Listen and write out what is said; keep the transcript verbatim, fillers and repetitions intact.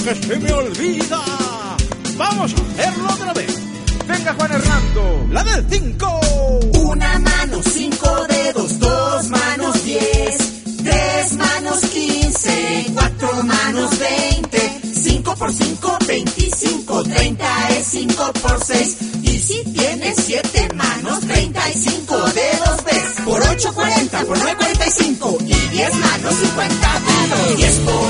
que se me olvida. Vamos a hacerlo otra vez. Venga, Juan Hernando, la del cinco. Una mano, cinco dedos, dos manos, diez, tres manos, quince, cuatro manos, veinte, cinco por cinco, veinticinco, treinta es cinco por seis. Y si tienes siete manos, treinta y cinco dedos ves. Por ocho, cuarenta, por nueve, cuarenta y cinco. Y diez manos, cincuenta dedos. diez por